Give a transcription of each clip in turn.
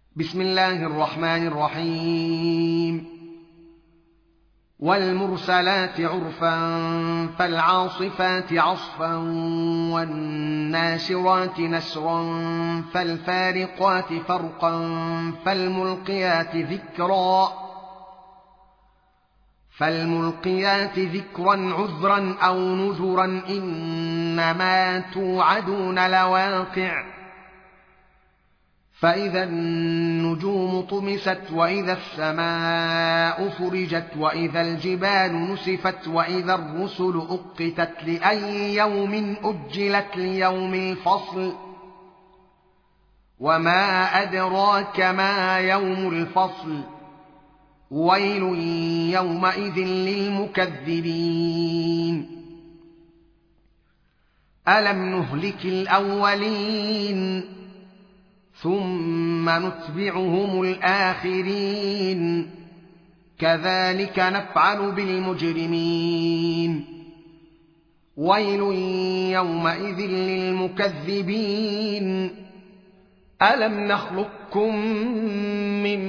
بسم الله الرحمن الرحيم والمرسلات عرفا فالعاصفات عصفا والناشرات نشرا فالفارقات فرقا فالملقيات ذكرا عذرا أو نذرا إنما توعدون لواقع فإذا النجوم طمست وإذا السماء فرجت وإذا الجبال نسفت وإذا الرسل أقتت لأي يوم أجلت ليوم الفصل وما أدراك ما يوم الفصل ويل يومئذ للمكذبين ألم نهلك الأولين ثم نتبعهم الآخرين كذلك نفعل بالمجرمين ويل يومئذ للمكذبين ألم نخلقكم من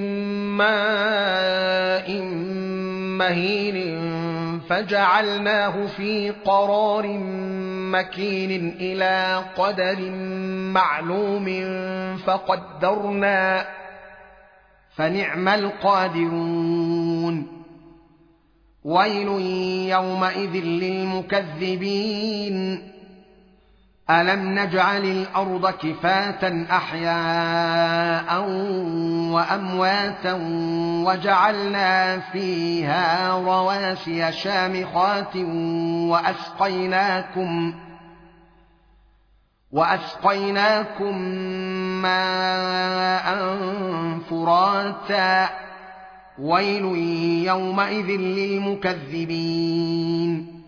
ماء مهين فجعلناه في قرار مكين إلى قدر معلوم فقدرنا فنعم القادرون ويل يومئذ للمكذبين ألم نجعل الأرض كفاة أحياء وأمواتا وجعلنا فيها رواسي شامخات وأسقيناكم ماء فراتا ويل يومئذ للمكذبين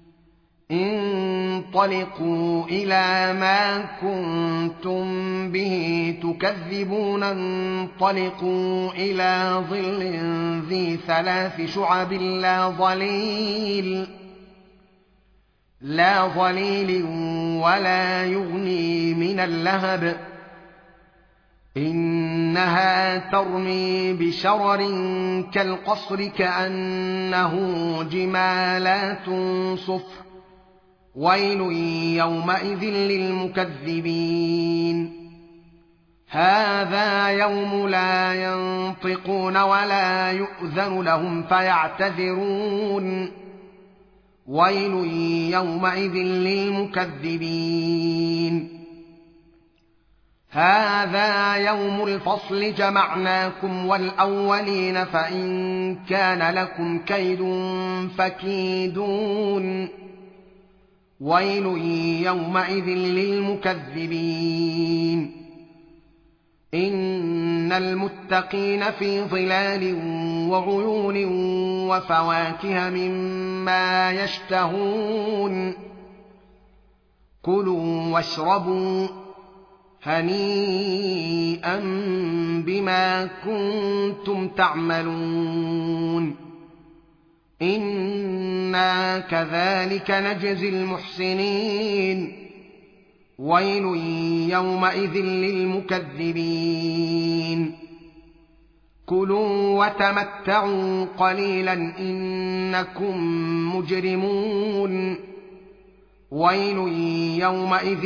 انطلقوا إلى ما كنتم به تكذبون انطلقوا إلى ظل ذي 3 شعب لا ظليل ولا يغني من اللهب إنها ترمي بشرر كالقصر كأنه جمالات صفر ويل يومئذ للمكذبين هذا يوم لا ينطقون ولا يؤذن لهم فيعتذرون ويل يومئذ للمكذبين هذا يوم الفصل جمعناكم والأولين فإن كان لكم كيد فكيدون ويل يومئذ للمكذبين إن المتقين في ظلال وعيون وفواكه مما يشتهون كلوا واشربوا هنيئا بما كنتم تعملون إنا كذلك نجزي المحسنين ويل يومئذ للمكذبين كلوا وتمتعوا قليلا إنكم مجرمون ويل يومئذ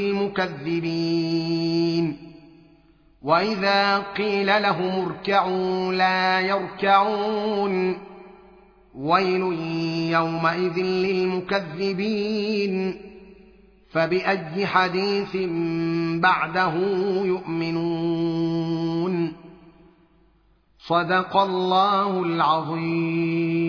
للمكذبين وإذا قيل لهم اركعوا لا يركعون ويل يومئذ للمكذبين فبأي حديث بعده يؤمنون صدق الله العظيم.